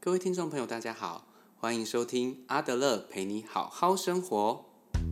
各位听众朋友，大家好，欢迎收听阿德勒陪你好好生活。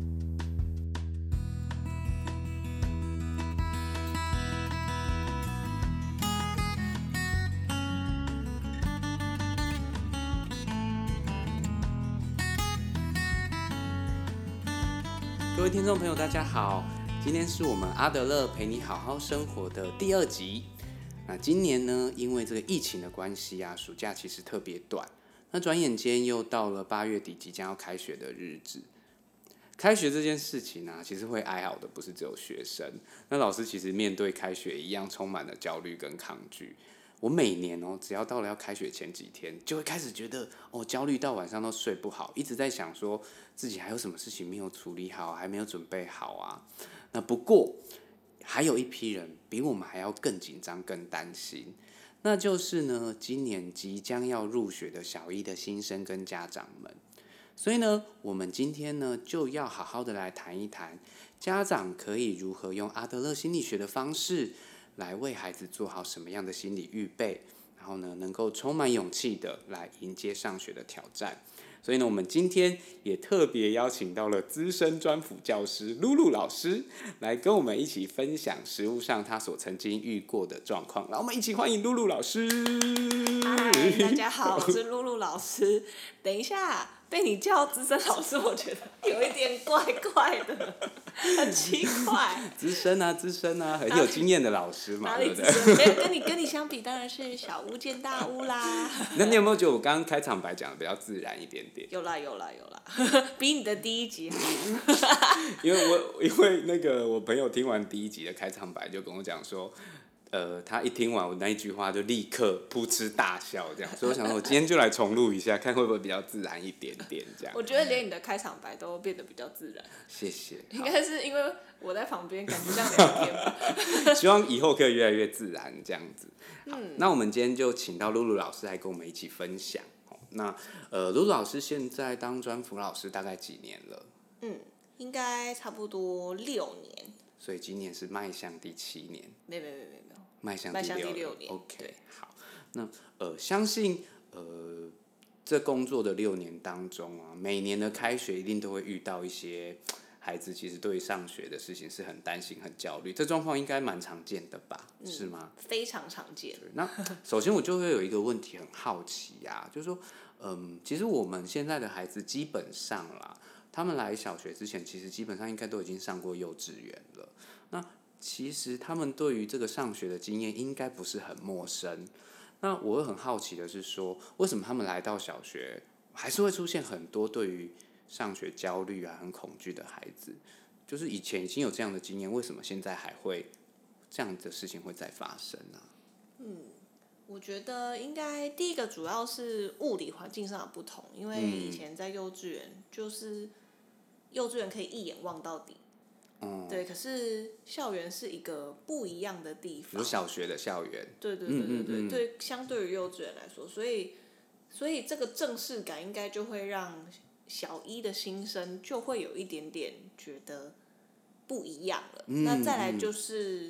各位听众朋友，大家好，今天是我们阿德勒陪你好好生活的第2集。那今年呢，因为这个疫情的关系啊，暑假其实特别短。那转眼间又到了8月底即将要开学的日子。开学这件事情啊，其实会哀嚎的不是只有学生，那老师其实面对开学一样充满了焦虑跟抗拒。我每年只要到了要开学前几天，就会开始觉得焦虑到晚上都睡不好，一直在想说自己还有什么事情没有处理好，还没有准备好啊。那不过还有一批人比我们还要更紧张、更担心，那就是呢，今年即将要入学的小一的新生跟家长们。所以呢，我们今天呢就要好好的来谈一谈，家长可以如何用阿德勒心理学的方式来为孩子做好什么样的心理预备，然后呢，能够充满勇气的来迎接上学的挑战。所以呢，我们今天也特别邀请到了资深专辅教师露露老师，来跟我们一起分享实务上他所曾经遇过的状况。让我们一起欢迎露露老师。 嗨，大家好，我是露露老师。等一下，被你叫资深老师，我觉得有一点怪怪的，很奇怪。 资深啊，很有经验的老师嘛，对不对？没有跟你相比，当然是小巫见大巫啦。 那你有没有觉得我刚刚开场白讲的比较自然一点点？ 有啦，比你的第1集好。 因为那个我朋友听完第1集的开场白，就跟我讲说，他一听完我那一句话就立刻噗嗤大笑，这样，所以我想说，我今天就来重录一下，看会不会比较自然一点点，这样。 我觉得连你的开场白都变得比较自然。 谢谢。 应该是因为我在旁边，感觉像聊天吧。 希望以后可以越来越自然，这样子。好，那我们今天就请到露露老师来跟我们一起分享。那露露老师现在当专辅老师大概几年了？ 应该差不多6年。 所以今年是迈向第7年。 没有。 迈向第6 年。 OK， 好。那相信这工作的6年当中啊，每年的开学一定都会遇到一些孩子其实对上学的事情是很担心、很焦虑，这状况应该蛮常见的吧？是吗？ 非常常见。 那首先我就会有一个问题很好奇啊，就是说，其实我们现在的孩子基本上啦，他们来小学之前，其实基本上应该都已经上过幼稚园了。那其实他们对于这个上学的经验应该不是很陌生。那我会很好奇的是说，为什么他们来到小学，还是会出现很多对于上学焦虑啊、很恐惧的孩子？就是以前已经有这样的经验，为什么现在还会这样的事情会再发生呢？ 我觉得应该第一个主要是物理环境上的不同，因为以前在幼稚园，就是幼稚园可以一眼望到底。对，可是校园是一个不一样的地方。 有小学的校园。 对，对，相对于幼稚园来说，所以这个正式感应该就会让小一的新生就会有一点点觉得不一样了。那再来就是，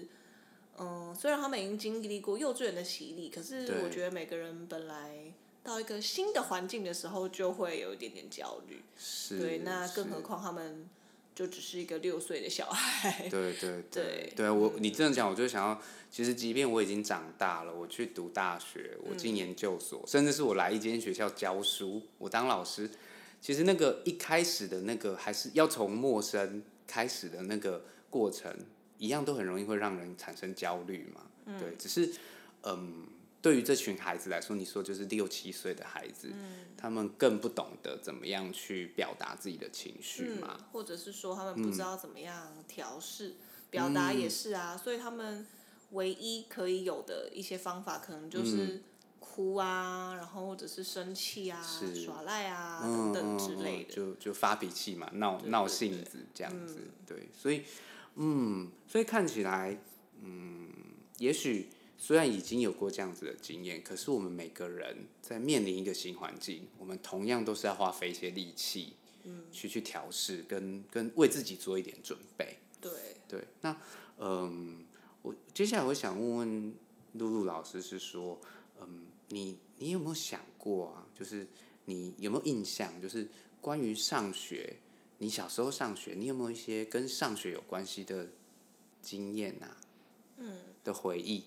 虽然他们已经经历过幼稚园的洗礼，可是我觉得每个人本来到一个新的环境的时候，就会有一点点焦虑。对，那更何况他们就只是一个6岁的小孩。 对，你这样讲，我就想要，其实即便我已经长大了，我去读大学，我进研究所，甚至是我来一间学校教书，我当老师，其实那个一开始的那个还是要从陌生开始的那个过程，一样都很容易会让人产生焦虑嘛。对，只是对于这群孩子来说，你说就是6、7岁的孩子，他们更不懂得怎么样去表达自己的情绪嘛， 或者是说他们不知道怎么样调试，表达也是啊，所以他们唯一可以有的一些方法，可能就是哭啊，然后或者是生气啊、耍赖啊等等之类的， 就发脾气嘛，闹性子这样子，对，所以看起来，也许虽然已经有过这样子的经验，可是我们每个人在面临一个新环境，我们同样都是要花费一些力气，去调试，跟为自己做一点准备。对，那我接下来我想问问露露老师是说，你你有没有想过啊？就是你有没有印象？就是关于上学，你小时候上学，你有没有一些跟上学有关系的经验啊？的回忆。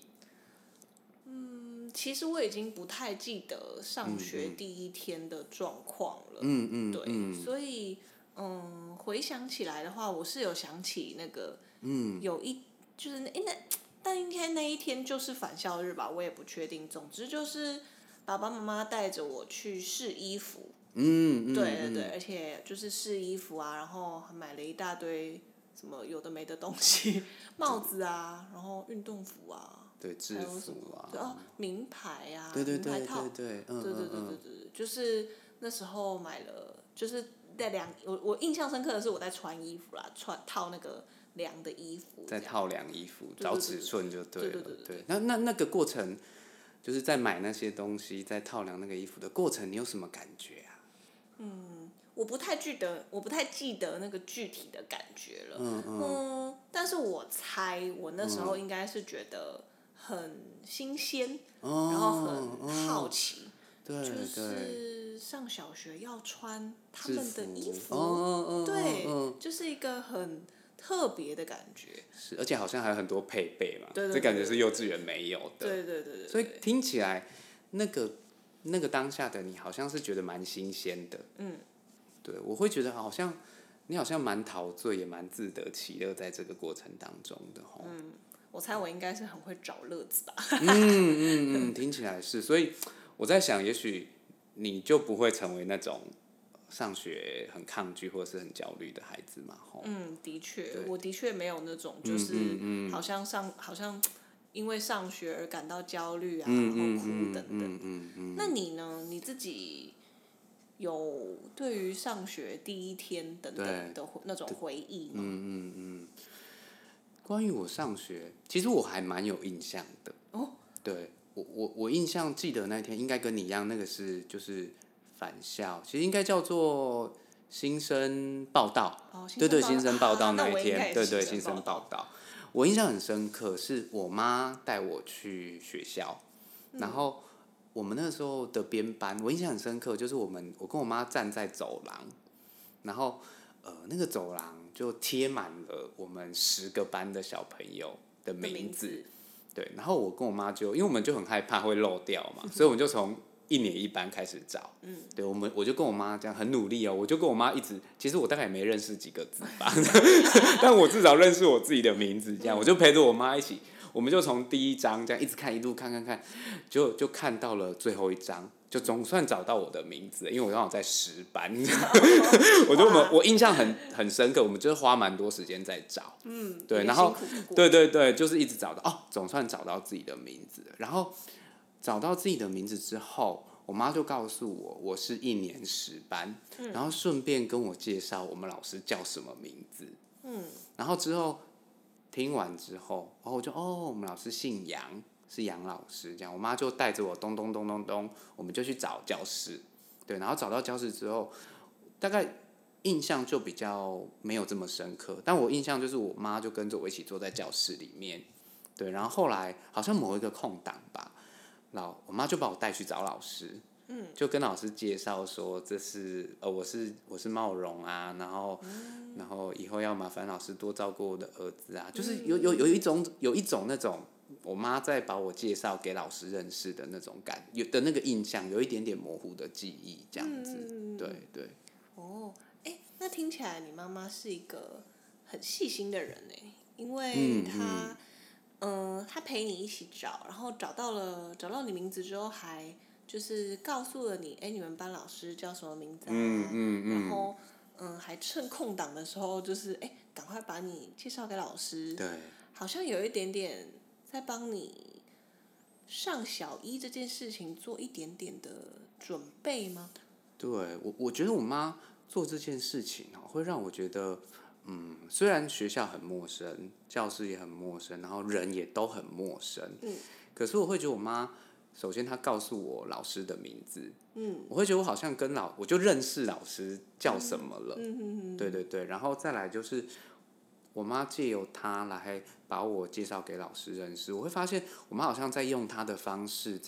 其实我已经不太记得上学第一天的状况了。对，所以回想起来的话，我是有想起那个，有就是但应该那一天就是返校日吧，我也不确定。总之就是爸爸妈妈带着我去试衣服。对，而且就是试衣服啊，然后还买了一大堆什么有的没的东西，帽子啊，然后运动服啊。 对，制服啊， 对哦，名牌啊， 对， 名牌套， 对， 就是那时候买了，就是我印象深刻的是我在穿衣服啦，套那个量的衣服， 在套量衣服，找尺寸就对了。 对， 那个过程，就是在买那些东西，在套量那个衣服的过程，你有什么感觉啊？ 我不太记得那个具体的感觉了。但是我猜我那时候应该是觉得很新鲜，然后很好奇，就是上小学要穿他们的衣服，对，就是一个很特别的感觉。 是，而且好像还有很多配备嘛， 对， 这感觉是幼稚园没有的。 对。 所以听起来，那个当下的你好像是觉得蛮新鲜的。对，我会觉得你好像蛮陶醉，也蛮自得其乐在这个过程当中的吼。 我猜我应该是很会找乐子吧。 听起来是，所以我在想，也许你就不会成为那种上学很抗拒或者是很焦虑的孩子嘛，吼。 的确，我的确没有那种，就是好像因为上学而感到焦虑啊，然后哭等等。那你呢？你自己有对于上学第一天等等的那种回忆吗？ 关于我上学，其实我还蛮有印象的。对，我印象记得那天应该跟你一样，那个是就是返校，其实应该叫做新生报道。对，新生报道那一天，对，新生报道。我印象很深刻，是我妈带我去学校，然后我们那时候的编班，我印象很深刻，就是我跟我妈站在走廊，然后那个走廊就贴满了我们10个班的小朋友的名字。对，然后我跟我妈因为我们就很害怕会漏掉嘛，所以我们就从1年1班开始找。对，我就跟我妈这样很努力哦，我就跟我妈其实我大概也没认识几个字吧，但我至少认识我自己的名字，这样我就陪着我妈一起，我们就从第1章这样一直看，一路看，就看到了最后1章。就总算找到我的名字，因为我刚好在10班，我印象很深刻，我们就是花蛮多时间在找，对，然后对，就是一直找到，总算找到自己的名字，然后找到自己的名字之后，我妈就告诉我是1年10班，然后顺便跟我介绍我们老师叫什么名字，然后之后听完之后，我就我们老师姓杨。是杨老师这样，我妈就带着我咚，我们就去找教室，对，然后找到教室之后，大概印象就比较没有这么深刻，但我印象就是我妈就跟着我一起坐在教室里面，对，然后后来好像某一个空档吧，我妈就把我带去找老师，就跟老师介绍说这是我是茂荣啊，然后以后要麻烦老师多照顾我的儿子啊，就是有一种那种。我妈在把我介绍给老师认识的那种的那个印象，有一点点模糊的记忆，这样子，对。 那听起来你妈妈是一个很细心的人哎，因为她陪你一起找，然后找到你名字之后，还就是告诉了你，你们班老师叫什么名字啊？然后还趁空档的时候，就是赶快把你介绍给老师， 对， 好像有一点点。在帮你上小一这件事情做一点点的准备吗？ 对，我觉得我妈做这件事情会让我觉得，虽然学校很陌生，教室也很陌生，然后人也都很陌生，可是我会觉得我妈，首先她告诉我老师的名字，我会觉得我好像我就认识老师叫什么了，对，然后再来就是。我妈借由她来把我介绍给老师认识，我会发现我妈好像在用她的方式在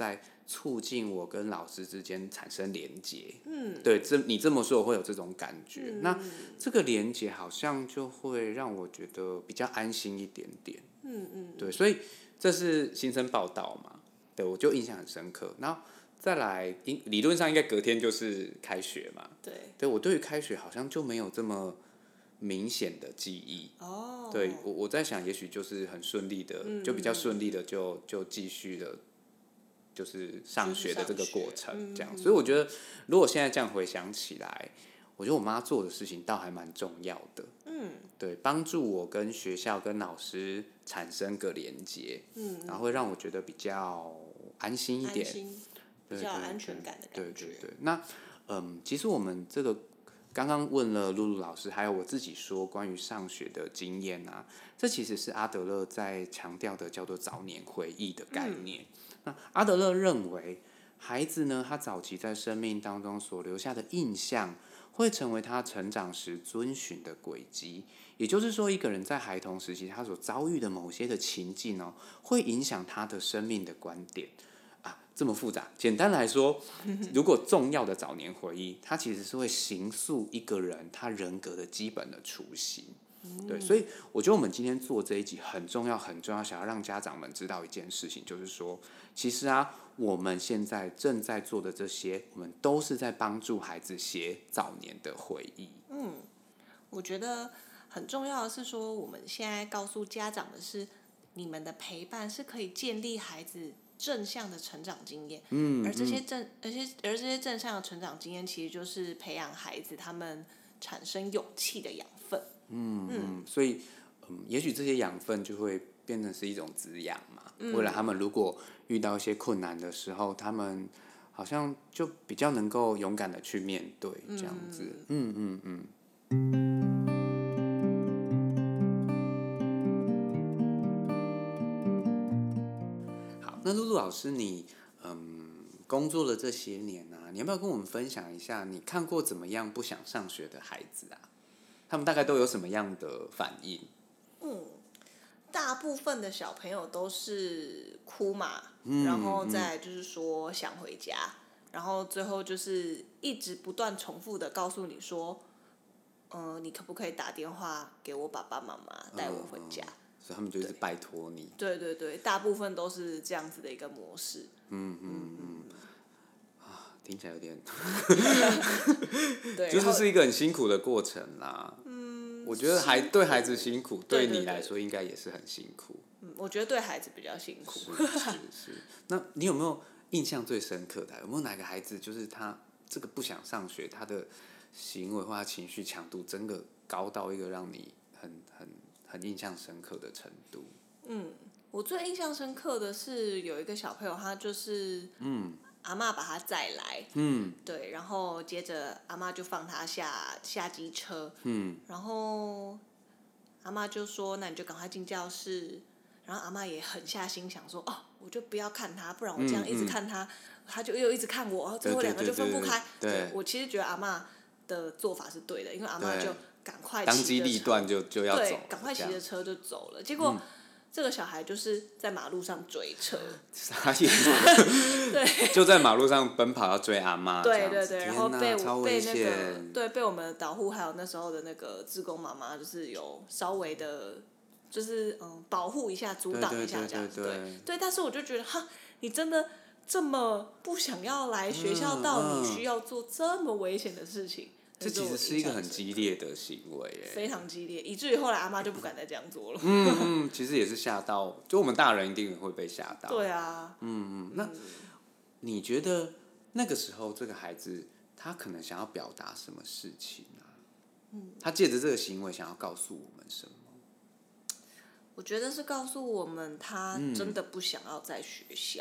促进我跟老师之间产生连结。 嗯， 对，你这么说我会有这种感觉。那这个连结好像就会让我觉得比较安心一点点。对，所以这是新生报道嘛，对，我就印象很深刻。然后再来，理论上应该隔天就是开学嘛。对，我对于开学好像就没有这么明显的记忆。对，我在想，也许就是很顺利的，就比较顺利的就继续的，就是上学的这个过程这样。所以我觉得，如果现在这样回想起来，我觉得我妈做的事情倒还蛮重要的。对，帮助我跟学校跟老师产生个连接，然后会让我觉得比较安心一点， 比较有安全感的感觉。 对。那其实我们这个刚刚问了露露老师，还有我自己说关于上学的经验啊，这其实是阿德勒在强调的叫做早年回忆的概念。那阿德勒认为，孩子呢，他早期在生命当中所留下的印象，会成为他成长时遵循的轨迹。也就是说，一个人在孩童时期他所遭遇的某些的情境哦，会影响他的生命的观点啊。这么复杂，简单来说，如果重要的早年回忆，它其实是会形塑一个人他人格的基本的雏形。对，所以我觉得我们今天做这一集很重要，很重要，想要让家长们知道一件事情，就是说，其实啊，我们现在正在做的这些，我们都是在帮助孩子写早年的回忆。 我觉得很重要的是说，我们现在告诉家长的是，你们的陪伴是可以建立孩子正向的成长经验。而这些正向的成长经验，其实就是培养孩子他们产生勇气的养分。 所以也许这些养分就会变成是一种滋养嘛。未来他们如果遇到一些困难的时候，他们好像就比较能够勇敢的去面对这样子。好，那露露老师，你工作了这些年啊，你要不要跟我们分享一下，你看过怎么样不想上学的孩子啊？他们大概都有什么样的反应？ 大部分的小朋友都是哭嘛，然后再来就是说想回家，然后最后就是一直不断重复的告诉你说，你可不可以打电话给我爸爸妈妈带我回家？ 所以他们就是拜托你。 对，大部分都是这样子的一个模式。 听起来有点对， 就是一个很辛苦的过程啦。我觉得对孩子辛苦，对你来说应该也是很辛苦。 我觉得对孩子比较辛苦。 是。那你有没有印象最深刻的？有没有哪个孩子就是他这个不想上学，他的行为或他情绪强度真的高到一个让你很印象深刻的程度？ 我最印象深刻的是有一个小朋友，他就是阿嬷把他载来，对，然后接着阿嬷就放他下机车，然后阿嬷就说：“那你就赶快进教室。”然后阿嬷也狠下心想说：“我就不要看他，不然我这样一直看他，他就又一直看我，最后两个就分不开。”对，我其实觉得阿嬷的做法是对的，因为阿嬷就赶快当机立断就要走， 对，赶快骑着车就走了。结果这个小孩就是在马路上追车， 傻眼， 对， 就在马路上奔跑要追阿嬷， 对，然后被我们的导护还有那时候的那个志工妈妈，就是有稍微的，就是保护一下、阻挡一下这样子，对。但是我就觉得，你真的这么不想要来学校，到你需要做这么危险的事情？ 这其实是一个很激烈的行为耶， 非常激烈，以至于后来阿嬷就不敢再这样做了。 其实也是吓到，就我们大人一定会被吓到。 对啊。 那你觉得那个时候这个孩子他可能想要表达什么事情啊？他借着这个行为想要告诉我们什么？ 我觉得是告诉我们他真的不想要在学校。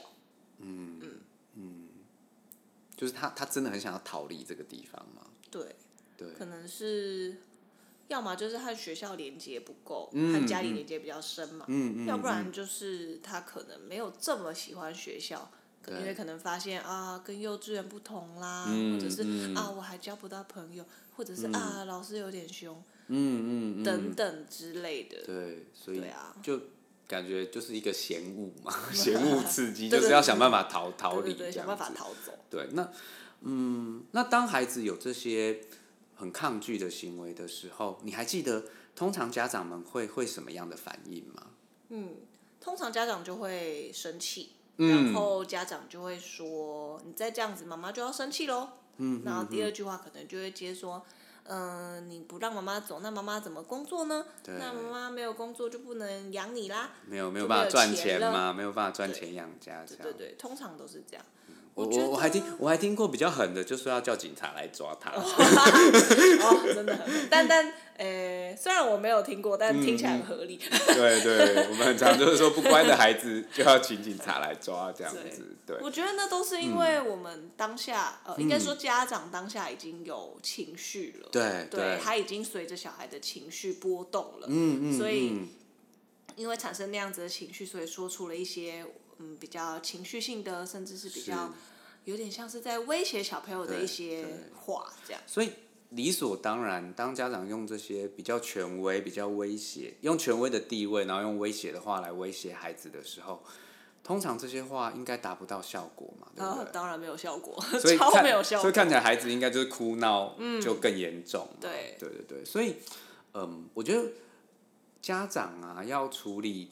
就是他真的很想要逃离这个地方吗？对， 可能是，要么就是和学校连接不够，和家里连接比较深嘛，要不然就是他可能没有这么喜欢学校，因为可能发现跟幼稚园不同啦，或者是我还交不到朋友，或者是老师有点凶，等等之类的。 对，所以感觉就是一个嫌恶嘛，嫌恶刺激，就是要想办法逃离， 对，想办法逃走。 对，那当孩子有这些很抗拒的行为的时候，你还记得通常家长们会什么样的反应吗？ 通常家长就会生气，然后家长就会说：“你再这样子，妈妈就要生气喽。”然后第二句话可能就会接说：“你不让妈妈走，那妈妈怎么工作呢？那妈妈没有工作就不能养你啦， 没有办法赚钱嘛，没有办法赚钱养家。” 对，通常都是这样。 我还听过比较狠的，就说要叫警察来抓他。 真的很狠。但虽然我没有听过，但听起来很合理。 对，我们很常就是说不乖的孩子就要请警察来抓这样子。对， 我觉得那都是因为我们当下，应该说家长当下已经有情绪了。对，他已经随着小孩的情绪波动了。所以因为产生那样子的情绪，所以说出了一些比较情绪性的，甚至是比较有点像是在威胁小朋友的一些话，这样。 所以理所当然，当家长用这些比较权威、比较威胁，用权威的地位，然后用威胁的话来威胁孩子的时候，通常这些话应该达不到效果嘛，对不对？ 当然没有效果， 超没有效果。 所以看起来孩子应该就是哭闹就更严重。 对， 所以我觉得家长啊要处理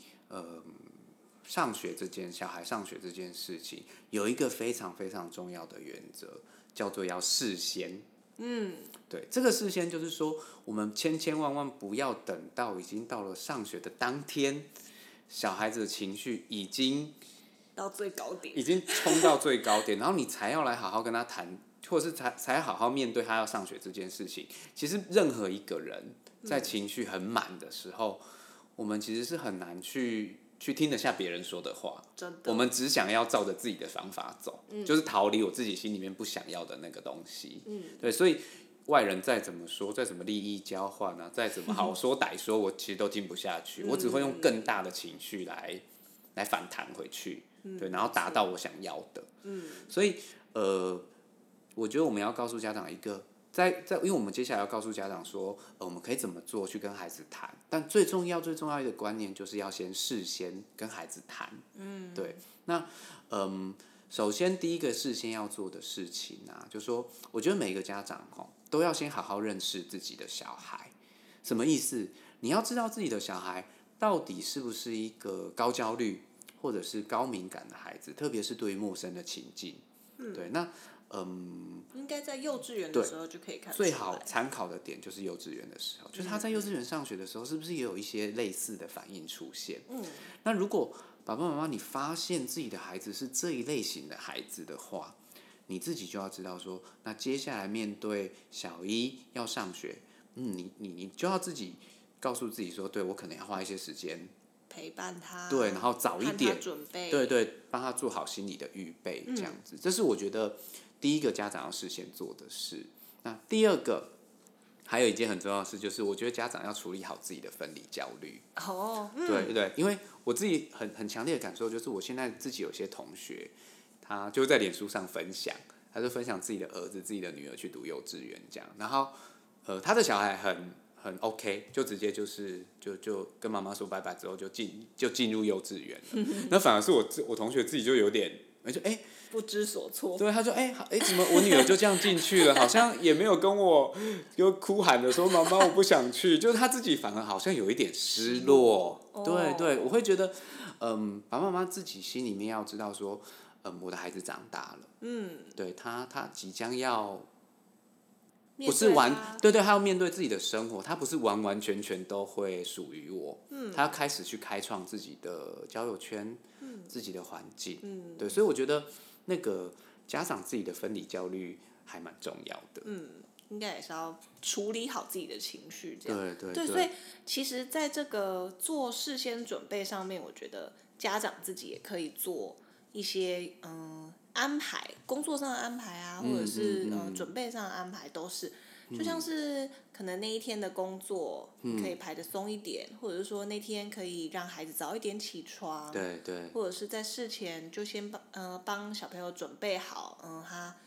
小孩上学这件事情，有一个非常非常重要的原则，叫做要事先。对，这个事先就是说，我们千万不要等到已经到了上学的当天，小孩子的情绪已经到最高点， 已经冲到最高点，然后你才要来好好跟他谈，或者是才好好面对他要上学这件事情。其实任何一个人在情绪很满的时候，我们其实是很难去听得下别人说的话，我们只想要照着自己的方法走，就是逃离我自己心里面不想要的那个东西。对，所以外人再怎么说，再怎么利益交换啊，再怎么好说歹说，我其实都听不下去，我只会用更大的情绪来反弹回去，对，然后达到我想要的。所以我觉得我们要告诉家长一个。因为我们接下来要告诉家长说，我们可以怎么做去跟孩子谈，但最重要一个观念就是要事先跟孩子谈。对，那首先第一个事先要做的事情啊，就是说，我觉得每一个家长都要先好好认识自己的小孩。什么意思？你要知道自己的小孩到底是不是一个高焦虑或者是高敏感的孩子，特别是对于陌生的情境。对，那应该在幼稚园的时候就可以看出来。 最好参考的点就是幼稚园的时候，就是他在幼稚园上学的时候，是不是也有一些类似的反应出现？那如果爸爸妈妈你发现自己的孩子是这一类型的孩子的话，你自己就要知道说，那接下来面对小一要上学，你就要自己告诉自己说，对，我可能要花一些时间陪伴他， 对，然后早一点准备， 对，帮他做好心理的预备，这样子，这是我觉得第一个家长要事先做的事。那第二个，还有一件很重要的事，就是我觉得家长要处理好自己的分离焦虑。对，因为我自己很强烈的感受，就是我现在自己有些同学，他就在脸书上分享，他就分享自己的儿子、自己的女儿去读幼稚园这样，然后他的小孩很 OK， 就直接就跟妈妈说拜拜之后就进入幼稚园了。那反而是我同学自己就有点不知所措。 对，他说怎么我女儿就这样进去了，好像也没有跟我就哭喊的说妈妈我不想去，就是他自己反而好像有一点失落。对，我会觉得爸爸妈妈自己心里面要知道说我的孩子长大了，对他即将要。不是对，他要面对自己的生活，他不是完全都会属于我，他要开始去开创自己的交友圈，自己的环境，对，所以我觉得那个家长自己的分离焦虑还蛮重要的， 应该也是要处理好自己的情绪，这样对， 所以其实在这个做事先准备上面，我觉得家长自己也可以做一些安排，工作上的安排啊，或者是准备上的安排，都是就像是可能那一天的工作可以排得松一点，或者是说那天可以让孩子早一点起床， 对， 或者是在事前就先帮小朋友准备好他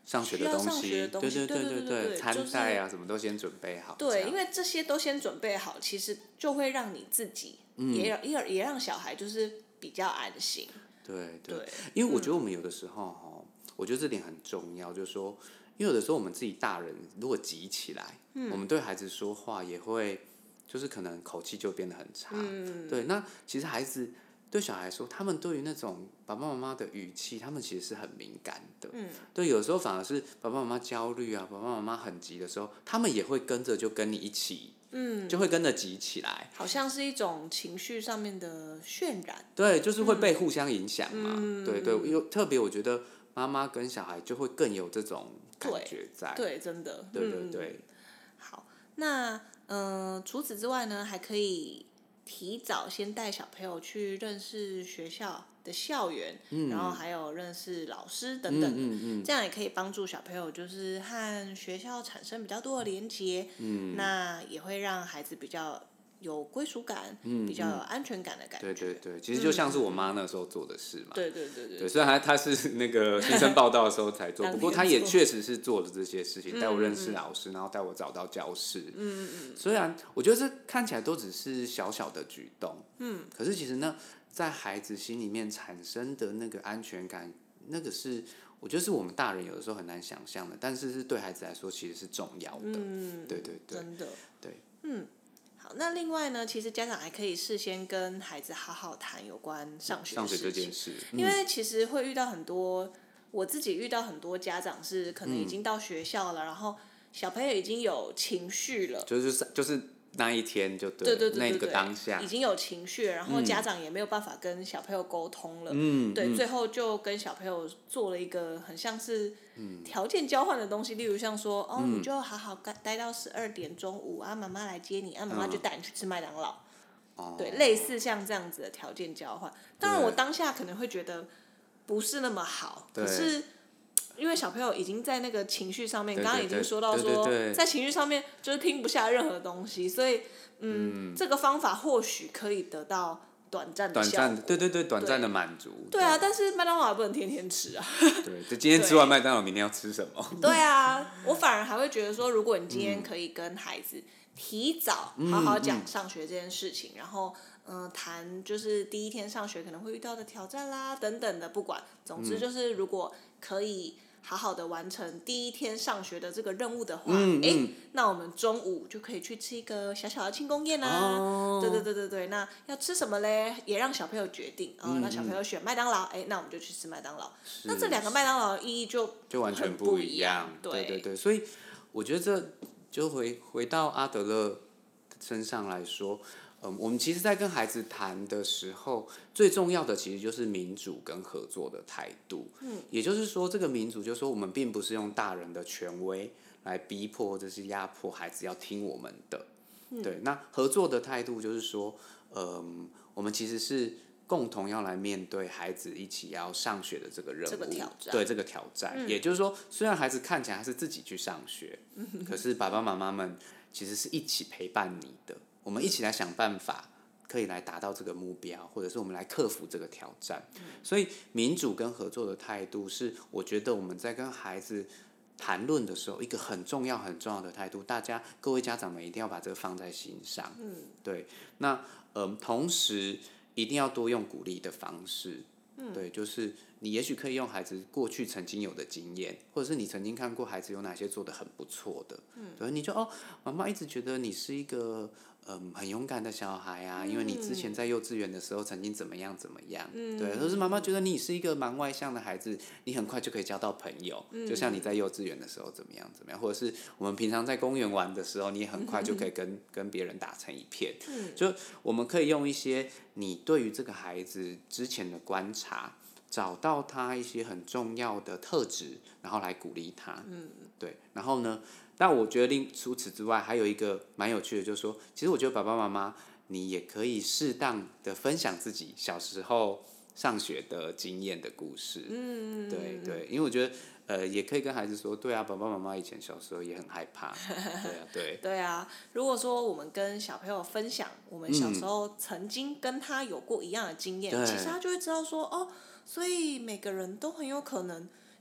上学的东西，对对对对，餐袋啊什么都先准备好。 对，因为这些都先准备好，其实就会让你自己也让小孩就是比较安心。 对，因为我觉得我们有的时候我觉得这点很重要，就是说，因为有的时候我们自己大人如果急起来，我们对孩子说话也会，就是可能口气就变得很差。对，那其实孩子对小孩来说，他们对于那种爸爸妈妈的语气，他们其实是很敏感的。对，有的时候反而是爸爸妈妈焦虑啊，爸爸妈妈很急的时候，他们也会跟着就跟你一起。就会跟着急起来， 好像是一种情绪上面的渲染。 对，就是会被互相影响嘛。对，特别我觉得妈妈跟小孩就会更有这种感觉在。 对，真的。 对。 好，那除此之外呢，还可以提早先带小朋友去认识学校的校园，然后还有认识老师等等这样也可以帮助小朋友就是和学校产生比较多的连结，那也会让孩子比较有归属感，比较有安全感的感觉。 对，其实就像是我妈那时候做的事嘛。 对。 虽然她是那个新生报道的时候才做，不过她也确实是做了这些事情，带我认识老师，然后带我找到教室。虽然我觉得这看起来都只是小小的举动，可是其实呢，在孩子心里面产生的那个安全感，那个是我觉得是我们大人有的时候很难想象的，但是对孩子来说其实是重要的。对， 真的。 对。 好，那另外呢，其实家长还可以事先跟孩子好好谈有关上学的事情， 这件事， 因为其实会遇到很多，我自己遇到很多家长是可能已经到学校了，然后小朋友已经有情绪了， 就是那一天就对， 那个当下已经有情绪了，然后家长也没有办法跟小朋友沟通了，对，最后就跟小朋友做了一个很像是条件交换的东西，例如像说你就好好待到12点中午啊，妈妈来接你，妈妈就带你去吃麦当劳，对，类似像这样子的条件交换。当然我当下可能会觉得不是那么好，可是因为小朋友已经在那个情绪上面，刚刚已经说到说，在情绪上面就是拼不下任何东西，所以这个方法或许可以得到短暂的效果， 对，短暂的满足。 对啊，但是麦当劳也不能天天吃啊。 对，就今天吃完麦当劳，明天要吃什么？ 对啊，我反而还会觉得说，如果你今天可以跟孩子提早好好讲上学这件事情，然后谈就是第一天上学可能会遇到的挑战啦等等的，不管，总之就是如果可以好好的完成第一天上学的这个任务的话，那我们中午就可以去吃一个小小的庆功宴啊。对，那要吃什么嘞？也让小朋友决定那小朋友选麦当劳，那我们就去吃麦当劳。那这两个麦当劳的意义就完全不一样。对，所以我觉得这就回到阿德勒身上来说。我们其实，在跟孩子谈的时候，最重要的其实就是民主跟合作的态度。也就是说，这个民主就是说，我们并不是用大人的权威来逼迫或者是压迫孩子要听我们的。对，那合作的态度就是说，我们其实是共同要来面对孩子一起要上学的这个任务，这个挑战。也就是说，虽然孩子看起来是自己去上学，可是爸爸妈妈们其实是一起陪伴你的。我们一起来想办法，可以来达到这个目标，或者是我们来克服这个挑战。所以民主跟合作的态度是，我觉得我们在跟孩子谈论的时候，一个很重要的态度。各位家长们一定要把这个放在心上。对。那同时一定要多用鼓励的方式。对，就是你也许可以用孩子过去曾经有的经验，或者是你曾经看过孩子有哪些做得很不错的。对，你就妈妈一直觉得你是一个很勇敢的小孩啊，因为你之前在幼稚园的时候曾经怎么样。对，可是妈妈觉得你是一个蛮外向的孩子，你很快就可以交到朋友，就像你在幼稚园的时候怎么样，或者是我们平常在公园玩的时候，你也很快就可以跟别人打成一片。就我们可以用一些你对于这个孩子之前的观察，找到他一些很重要的特质，然后来鼓励他。对，然后呢？但我觉得除此之外，还有一个蛮有趣的，就是说，其实我觉得爸爸妈妈，你也可以适当的分享自己小时候上学的经验的故事。对，因为我觉得也可以跟孩子说，对啊，爸爸妈妈以前小时候也很害怕。对啊， 如果说我们跟小朋友分享我们小时候曾经跟他有过一样的经验，其实他就会知道说，所以每个人都很有可能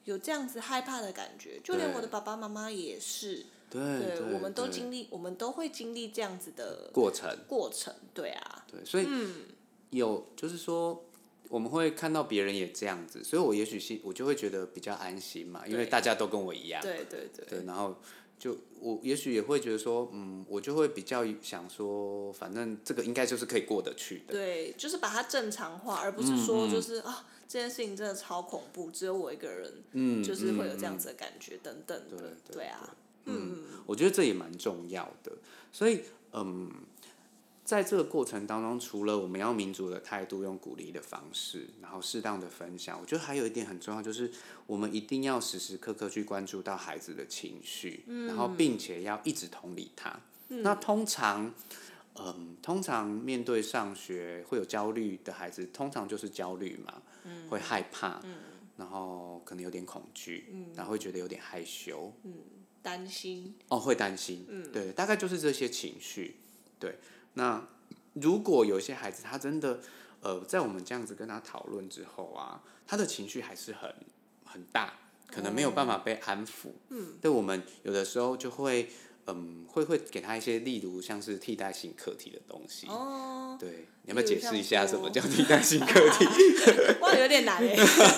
有这样子害怕的感觉，就连我的爸爸妈妈也是。 对， 我们都经历，我们都会经历这样子的过程， 对啊。 对，所以就是说，我们会看到别人也这样子，所以我也许我就会觉得比较安心嘛，因为大家都跟我一样。 对， 然后我也许也会觉得说，我就会比较想说，反正这个应该就是可以过得去的。 对，就是把它正常化，而不是说就是这件事情真的超恐怖，只有我一个人，就是会有这样子的感觉等等的。对啊。 我觉得这也蛮重要的，所以在这个过程当中，除了我们要民主的态度，用鼓励的方式，然后适当的分享，我觉得还有一点很重要，就是我们一定要时时刻刻去关注到孩子的情绪，然后并且要一直同理他。那通常面对上学会有焦虑的孩子，通常就是焦虑嘛，会害怕，然后可能有点恐惧，然后会觉得有点害羞， 担心。 会担心，对，大概就是这些情绪，对。那如果有些孩子他真的在我们这样子跟他讨论之后啊，他的情绪还是很大，可能没有办法被安抚，对，我们有的时候就会会给他一些例如像是替代性课题的东西，对，你要不要解释一下什么叫替代性课题？ 哇，有点难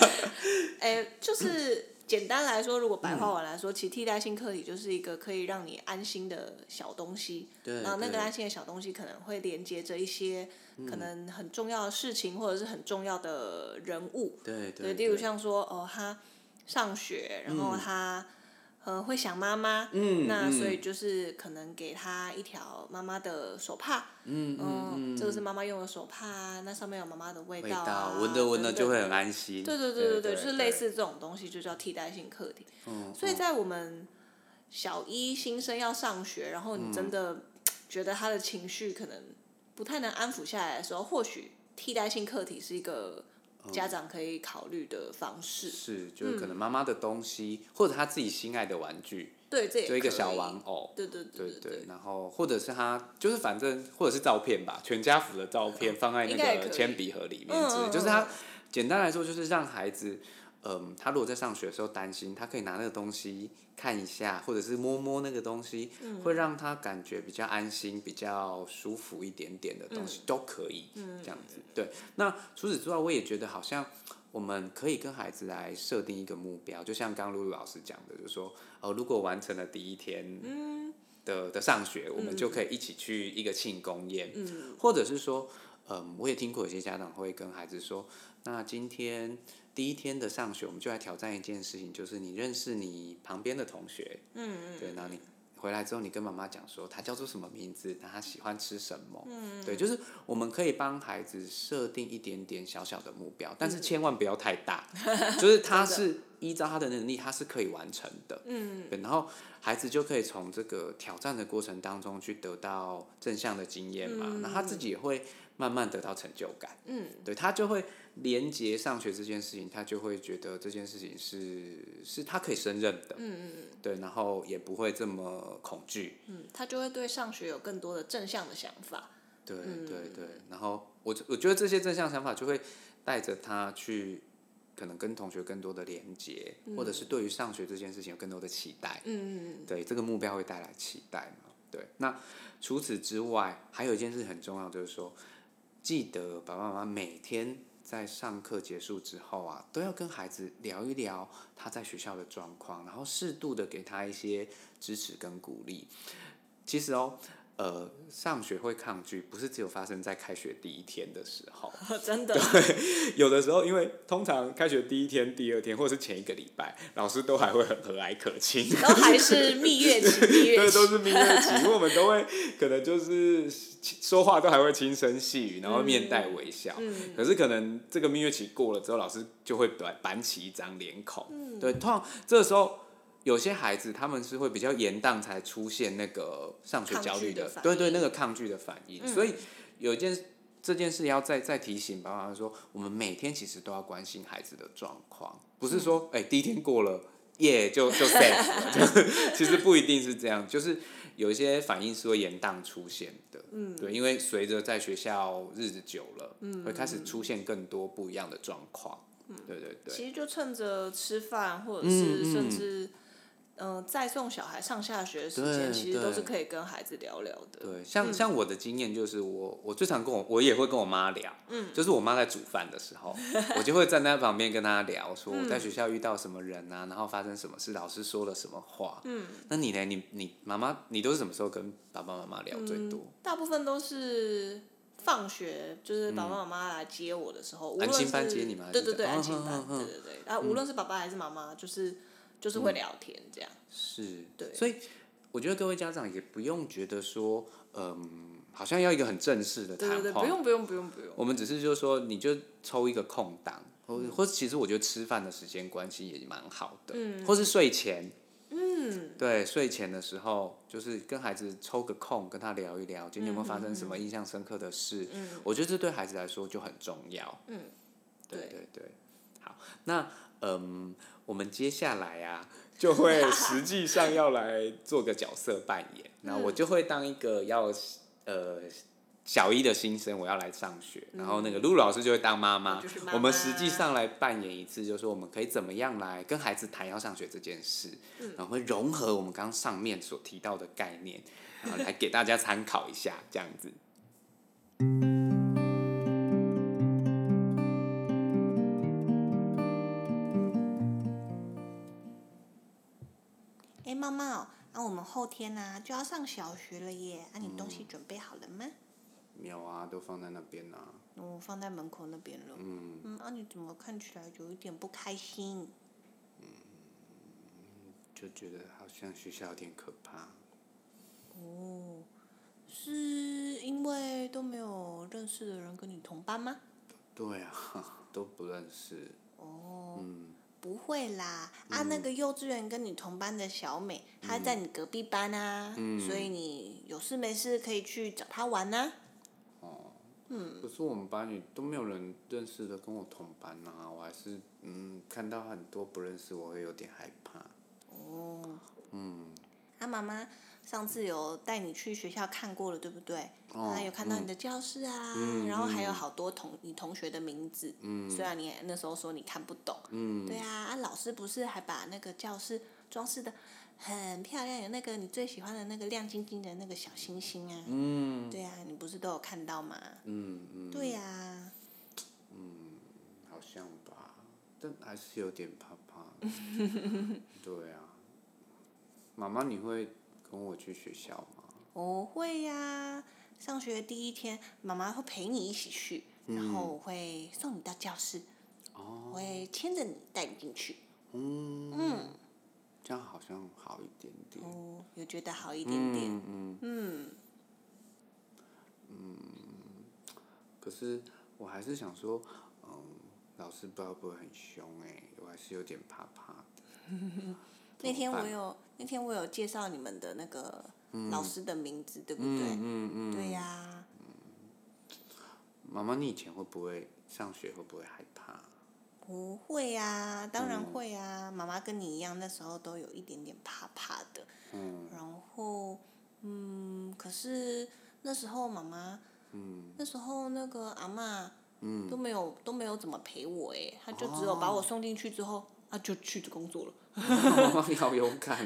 就是简单来说，如果白话文来说，其实替代性课题就是一个可以让你安心的小东西。然后那个安心的小东西可能会连接着一些可能很重要的事情，或者是很重要的人物。 对， 例如像说他上学，然后他会想妈妈，那所以就是可能给他一条妈妈的手帕，这个是妈妈用的手帕啊，那上面有妈妈的味道啊， 闻着就会很安心。 对，就是类似这种东西，就叫替代性课题。所以在我们小一新生要上学，然后你真的觉得他的情绪可能不太能安抚下来的时候，或许替代性课题是一个家长可以考虑的方式。 是，就是可能妈妈的东西，或者他自己心爱的玩具， 对，这也可以， 就一个小玩偶， 对， 然后或者是他就是反正或者是照片吧，全家福的照片放在那个铅笔盒里面之类，就是他简单来说就是让孩子，他如果在上学的时候担心，他可以拿那个东西看一下，或者是摸摸那个东西，会让他感觉比较安心、比较舒服一点点的东西，都可以，这样子。对，那除此之外，我也觉得好像我们可以跟孩子来设定一个目标，就像刚露露老师讲的，就是说，如果完成了第一天的上学，我们就可以一起去一个庆功宴，或者是说，我也听过有些家长会跟孩子说，那今天第一天的上学，我们就来挑战一件事情，就是你认识你旁边的同学，对，然后你回来之后，你跟妈妈讲说他叫做什么名字，他喜欢吃什么，对，就是我们可以帮孩子设定一点点小小的目标，但是千万不要太大，就是他是依照他的能力，他是可以完成的，对，然后孩子就可以从这个挑战的过程当中去得到正向的经验嘛，那他自己也会慢慢得到成就感，对，他就会连结上学这件事情，他就会觉得这件事情是他可以胜任的，对，然后也不会这么恐惧， 他就会对上学有更多的正向的想法， 对，然后我觉得这些正向想法就会带着他去可能跟同学更多的连结，或者是对于上学这件事情有更多的期待，对，这个目标会带来期待嘛，对，那除此之外，还有一件事很重要，就是说，记得爸爸妈妈每天在上课结束之后啊，都要跟孩子聊一聊他在学校的状况，然后适度的给他一些支持跟鼓励。其实上学会抗拒，不是只有发生在开学第一天的时候， 真的。 对，有的时候因为通常开学第一天、第二天，或者是前一个礼拜，老师都还会很和蔼可亲， 都还是蜜月期， 对，都是蜜月期，因为我们都会可能就是说话都还会轻声细语，然后面带微笑。可是可能这个蜜月期过了之后，老师就会板起一张脸孔。对，通常这个时候。有些孩子他们是会比较延宕才出现那个上学焦虑的，对，那个抗拒的反应。所以这件事要再提醒爸爸说，我们每天其实都要关心孩子的状况，不是说第一天过了就 safe 了，其实不一定是这样，就是有一些反应是会延宕出现的，对，因为随着在学校日子久了，会开始出现更多不一样的状况。 对对对。 其实就趁着吃饭，或者是甚至再送小孩上下学的时间，其实都是可以跟孩子聊聊的。 对，像我的经验就是我最常我也会跟我妈聊，就是我妈在煮饭的时候，我就会站在旁边跟她聊，说我在学校遇到什么人啊，然后发生什么事，老师说了什么话。那你呢？你妈妈，你都是什么时候跟爸爸妈妈聊最多？ 大部分都是放学，就是爸爸妈妈来接我的时候，无论安亲班是接你吗？ 对对对， 还是安亲班，对对对，无论是爸爸还是妈妈，就是会聊天这样。 是， 对， 所以我觉得各位家长也不用觉得说，好像要一个很正式的谈话， 对对对，不用不用不用不用。 我们只是就是说，你就抽一个空档，或者其实我觉得吃饭的时间关系也蛮好的，或是睡前，对，睡前的时候就是跟孩子抽个空，跟他聊一聊，今天有没有发生什么印象深刻的事，我觉得这对孩子来说就很重要，对对对，好，那我们接下来啊，就会实际上要来做个角色扮演，那我就会当一个小一的新生，我要来上学，然后那个露露老师就会当妈妈，我们实际上来扮演一次，就是说我们可以怎么样来跟孩子谈要上学这件事，然后会融合我们刚刚上面所提到的概念，然后来给大家参考一下，这样子。 妈妈我们后天就要上小学了耶，你东西准备好了吗？ 没有啊，都放在那边啊。 放在门口那边了。你怎么看起来有一点不开心？ 就觉得好像学校有点可怕。 是因为都没有认识的人跟你同班吗？ 对啊，都不认识。 不会啦，那个幼稚园跟你同班的小美，她在你隔壁班啊，所以你有事没事可以去找她玩啊。 可是我们班里都没有人认识的跟我同班啊，我还是看到很多不认识，我会有点害怕。 妈妈上次有带你去学校看过了，对不对？有看到你的教室啊，然后还有好多你同学的名字。虽然你那时候说你看不懂。对啊，老师不是还把那个教室装饰的很漂亮，有那个你最喜欢的那个亮晶晶的那个小星星啊。对啊，你不是都有看到吗？对啊。 好像吧，但还是有点怕怕。对啊。妈妈，你会跟我去学校吗？ 我会呀，上学第一天，妈妈会陪你一起去，然后我会送你到教室，我会牵着你带你进去。 这样好像好一点点。 有觉得好一点点。 可是我还是想说，老师不知道会不会很凶我还是有点怕怕的。 那天我有介绍你们的那个老师的名字，对不对？对呀。 妈妈，你以前会不会上学会不会害怕？ 不会啊，当然会啊。妈妈跟你一样，那时候都有一点点怕怕的。然后，可是那时候妈妈，那时候那个阿嬷，都没有怎么陪我她就只有把我送进去之后，就去工作了。 你好勇敢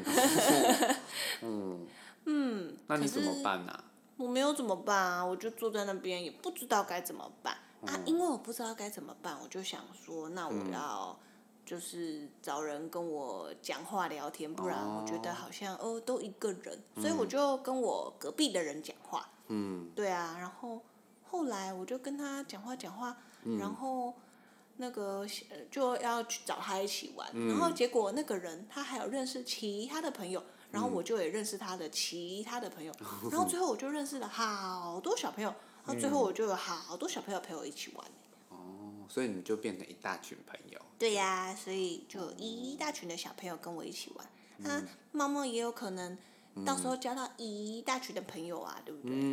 那你怎么办啊？ 我没有怎么办啊，我就坐在那边，也不知道该怎么办因为我不知道该怎么办，我就想说，那我要就是找人跟我讲话聊天，不然我觉得好像都一个人，所以我就跟我隔壁的人讲话。对啊，然后后来我就跟他讲话，然后那个就要去找他一起玩，然后结果那个人他还有认识其他的朋友，然后我就也认识他的其他的朋友，然后最后我就认识了好多小朋友，然后最后我就有好多小朋友陪我一起玩。 所以你就变成一大群朋友。 对呀，所以就有一大群的小朋友跟我一起玩。猫猫也有可能到时候交到一大群的朋友啊，对不对？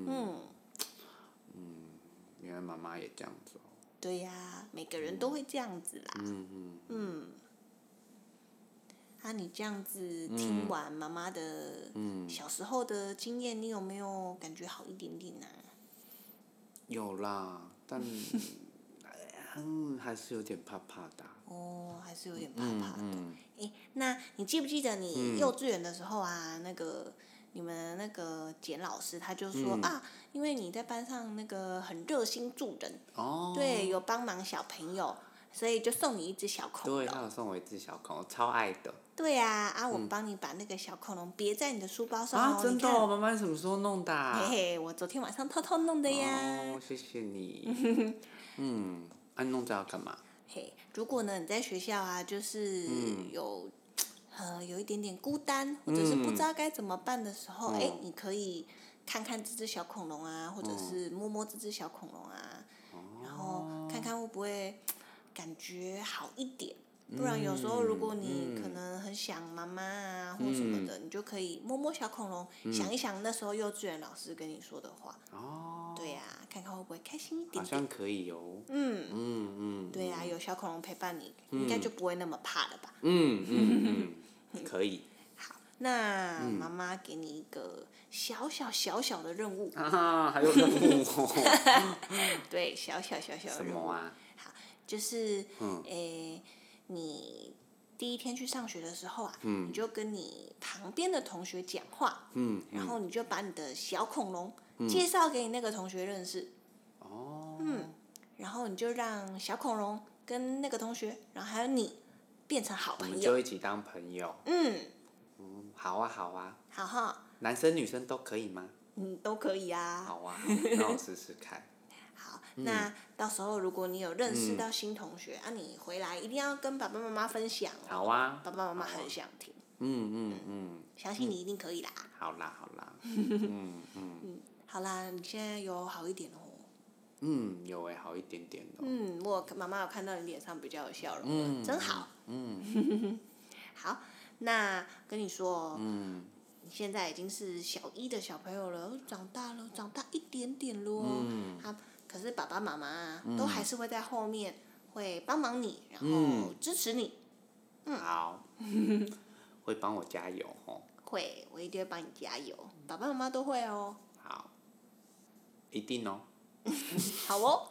原来妈妈也这样子。 对呀，每个人都会这样子啦。你这样子听完妈妈的小时候的经验，你有没有感觉好一点点啊？ 有啦，但还是有点怕怕的。 哦，还是有点怕怕的。那你记不记得你幼稚园的时候啊，那个你们那个简老师他就说因为你在班上那个很热心助人，对，有帮忙小朋友，所以就送你一只小恐龙。 对，他有送我一只小恐龙，超爱的。 对啊，我帮你把那个小恐龙别在你的书包上真的哦？妈妈什么时候弄的？ 嘿嘿，我昨天晚上偷偷弄的呀。 谢谢你。你弄这要干嘛？ 如果呢你在学校啊，就是有一点点孤单，或者是不知道该怎么办的时候，你可以看看这只小恐龙啊，或者是摸摸这只小恐龙啊，然后看看会不会感觉好一点。不然有时候如果你可能很想妈妈啊或什么的，你就可以摸摸小恐龙，想一想那时候幼稚园老师跟你说的话。对呀，看看会不会开心一点点。 好像可以哦。 对呀，有小恐龙陪伴你，应该就不会那么怕了吧？ 可以。 好，那妈妈给你一个小小的任务。 还有任务哦。 对，小小的任务。 什么啊？ 好，就是你第一天去上学的时候啊，你就跟你旁边的同学讲话，然后你就把你的小恐龙介绍给你那个同学认识。然后你就让小恐龙跟那个同学，然后还有你变成好朋友。 我们就一起当朋友。好啊。 好哈。 男生女生都可以吗？ 都可以啊。 好啊，那我试试看。 好，那到时候如果你有认识到新同学你回来一定要跟爸爸妈妈分享。 好啊。 爸爸妈妈很想听。相信你一定可以啦。 好啦。 好啦，你现在有好一点哦。 有好一点点哦。 我妈妈有看到你脸上比较有笑容真好。好，那跟你说你现在已经是小一的小朋友了，长大一点点咯。可是爸爸妈妈都还是会在后面会帮忙你，然后支持你。 好。会帮我加油哦。 会，我一定会帮你加油，爸爸妈妈都会哦。 好。一定哦。 好哦。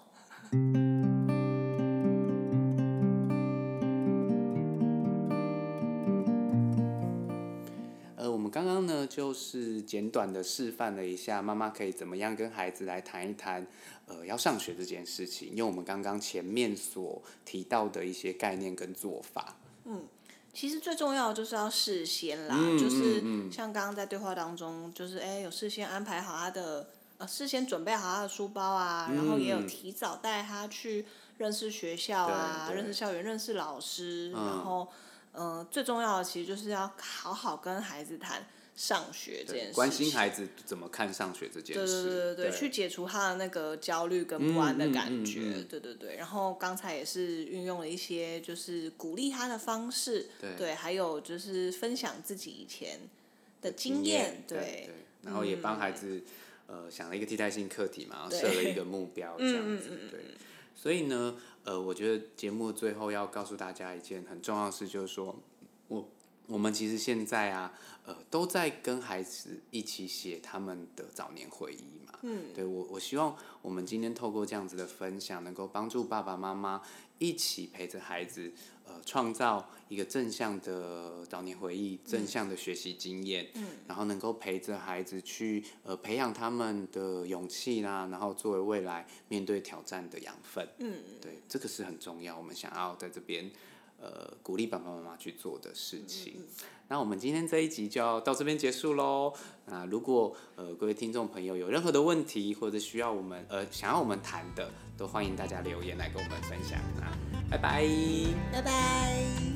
我们刚刚呢，就是简短的示范了一下，妈妈可以怎么样跟孩子来谈一谈，要上学这件事情，用我们刚刚前面所提到的一些概念跟做法。 其实最重要的就是要事先啦，就是像刚刚在对话当中，就是有事先安排好他的。事先准备好他的书包啊，然后也有提早带他去认识学校啊，认识校园，认识老师，然后最重要的其实就是要好好跟孩子谈上学这件事情， 关心孩子怎么看上学这件事， 对，去解除他的那个焦虑跟不安的感觉，对。然后刚才也是运用了一些就是鼓励他的方式，对，还有就是分享自己以前的经验，对， 然后也帮孩子。想了一个替代性课题嘛，然后设了一个目标这样子，对。所以呢，我觉得节目最后要告诉大家一件很重要的事，就是说，我们其实现在啊，都在跟孩子一起写他们的早年回忆嘛。对，我希望我们今天透过这样子的分享，能够帮助爸爸妈妈一起陪着孩子，创造一个正向的早年回忆，正向的学习经验，然后能够陪着孩子去培养他们的勇气啦，然后作为未来面对挑战的养分。对，这个是很重要，我们想要在这边鼓励爸爸妈妈去做的事情。那我们今天这一集就要到这边结束咯。那如果各位听众朋友有任何的问题，或者需要我们想要我们谈的，都欢迎大家留言来跟我们分享。那拜拜。